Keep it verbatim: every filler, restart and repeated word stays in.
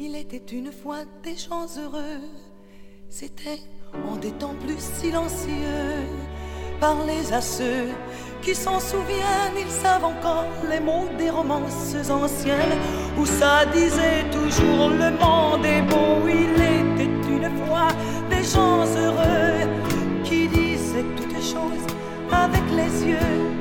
Il était une fois des gens heureux, c'était en des temps plus silencieux. Parlez à ceux qui s'en souviennent, ils savent encore les mots des romances anciennes où ça disait toujours le monde est beau. Il était une fois des gens heureux qui disaient toutes choses avec les yeux.